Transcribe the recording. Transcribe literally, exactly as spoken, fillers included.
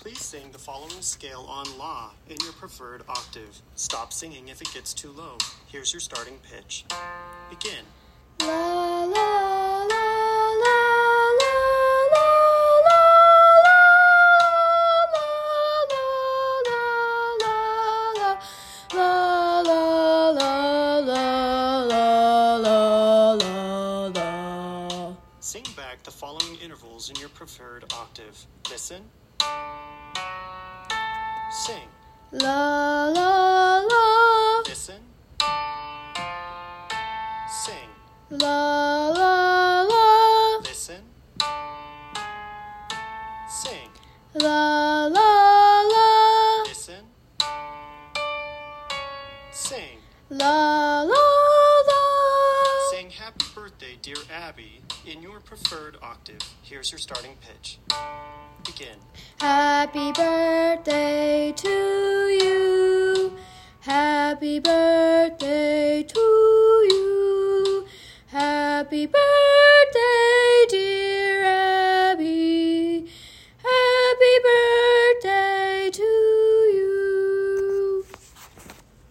Please sing the following scale on La in your preferred octave. Stop singing if it gets too low. Here's your starting pitch. Begin. La la la la la la la la la. Sing back the following intervals in your preferred octave. Listen. Sing. La la la. Listen. Sing. La la la. Listen. Sing. La la la. Listen. Sing. La la la. Sing Happy Birthday, Dear Abby in your preferred octave. Here's your starting pitch. Begin. Happy birthday to you. Happy birthday to you. Happy birthday.